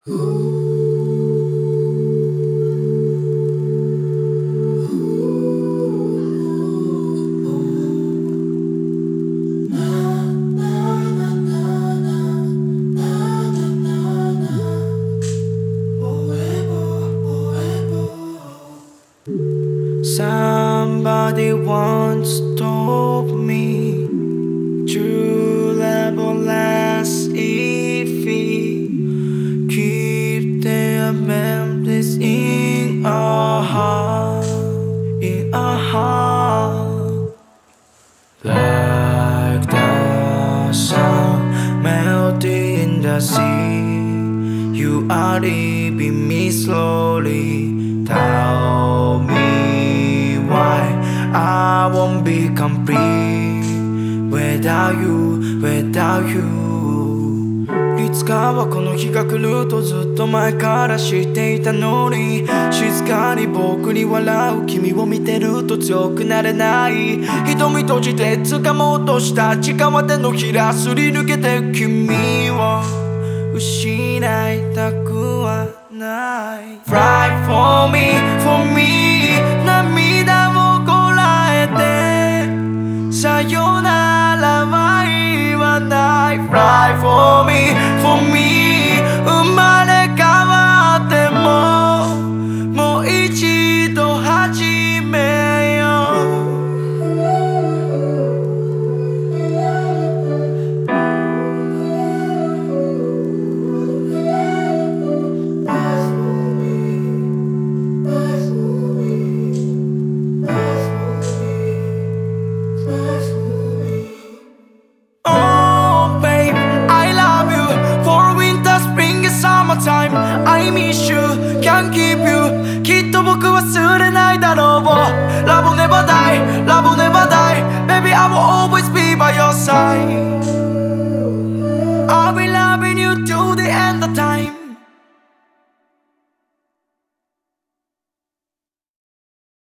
Somebody once told me true love will last if we keep their memories in our heart, in our heart. Like the sun melting in the sea, you are leaving me slowly. Tell me why I won't be complete without you, without you. いつかはこの日が来るとずっと前から知っていたのに、静かに僕に笑う君を見てると強くなれない。瞳閉じて掴もうとした時間は手のひらすり抜けて君を失いたくはない。 Fly for me, for me 涙をこらえてさよならは言わない。 Fly for me, for me 生まれ変わってももう一度始めよう。Summertime, I miss you, can't keep you きっと僕忘れないだろう Love will never die, love will never die Baby I will always be by your side